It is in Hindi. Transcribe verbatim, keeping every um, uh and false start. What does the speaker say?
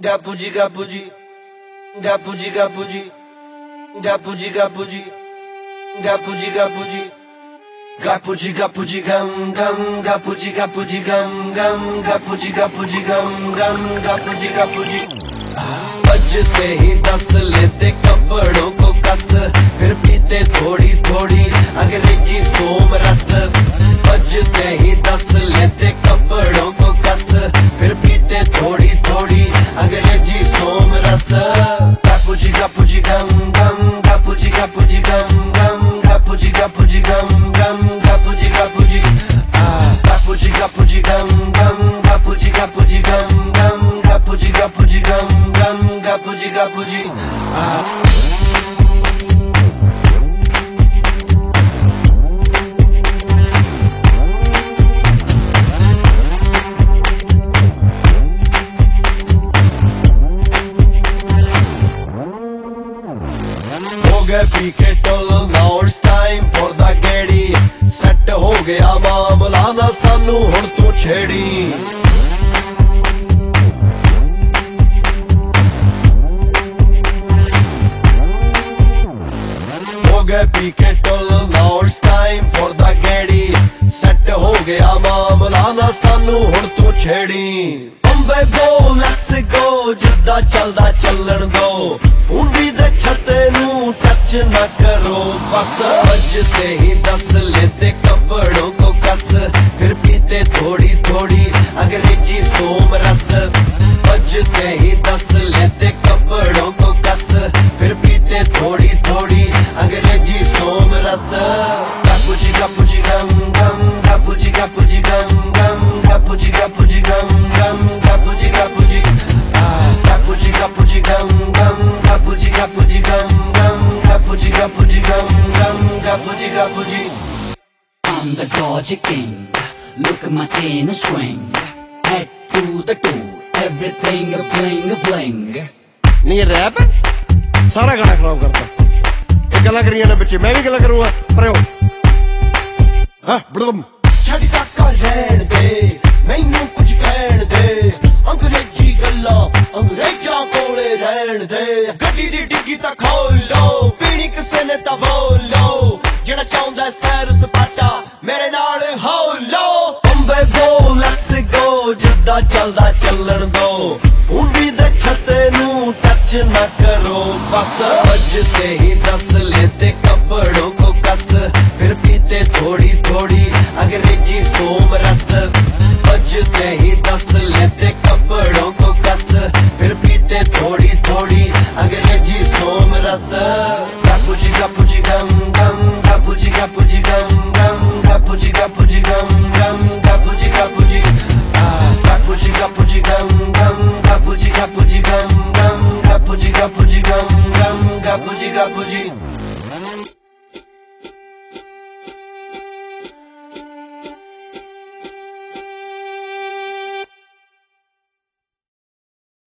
Gapuji, gapuji, gapuji, gapuji, gapuji, gapuji, gapuji, gapuji, gapuji, gapuji, gam gam, gapuji, gapuji, gam gam, gapuji, gapuji, gam gam, gapuji, gapuji। बजते ही दस लेते कपड़ों को कस, फिर पीते थोड़ी थोड़ी अंग्रेजी सोम रस। बजते ही दस लेते कपड़ों को कस, फिर पीते थोड़ी थोड़ी अंग्रेजी सोम रस। गापुजी गापुजी गम गम, गापुजी गापुजी गम गम, गापुजी गापुजी गम गम, गापुजी गापुजी गापुजी गापुजी गम गम, गापुजी गापुजी गम गम, गापुजी गापुजी गम गम, गापुजी गापुजी। पी के टोल now it's time for the गेड़ी। सेट हो गया मामला ना सानू हुण तू छेड़ी। हो गए पी के टोल now it's time for the गेड़ी। सेट हो गया मामला ना सानू हुण तू छेड़ी। बंबे गो लेट्स गो, जिद्दा चलदा चलन दो, उंडी दे छते नू टच न करो बस। बजते ही दस लेते कपड़ों को कस, फिर पीते थोड़ी थोड़ी अंग्रेजी सोम रस। बजते ही दस लेते कपड़ों को कस, फिर पीते थोड़ी थोड़ी अंग्रेजी सोम रस। गापुजी गापुजी गम गम, गापुजी गापुजी गम गम, गापुजी गापुजी गम गम, गापुजी गापुजी गापुजी गापुजी गम गम, गापुजी गापुजी गम गम, गापुजी गापुजी गम गम, गापुजी गापुजी। I'm the Dodgy King, look at my chain a swing, head to the toe, everything a bling a bling। नहीं ये रैप है, सारा गाना खराब करता। एक गला करिए ना बच्चे, मैं भी गला करूँगा। पर हो हाँ ब्लूम छड़ी काका रहन दे, मैनू कुछ कहन दे। अंग्रेजी गल्ला अंग्रेजा कोले रहन दे। गड्डी दी डिग्गी ता खोल लो, पीनी किसे ने ता बोल लो। जेड़ा चाहुंदा सैर सपाटा मेरे नाल हो लो। बंबे गो लेट्स गो, जिद्दा चलदा चलन दो, उंडी दे छते नू टच न करो बस। बजते ही दस लेते कपड़ों को कस, फिर पीते थोड़ी थोड़ी अंग्रेजी सोम रस। बजते ही दस लेते कपड़ों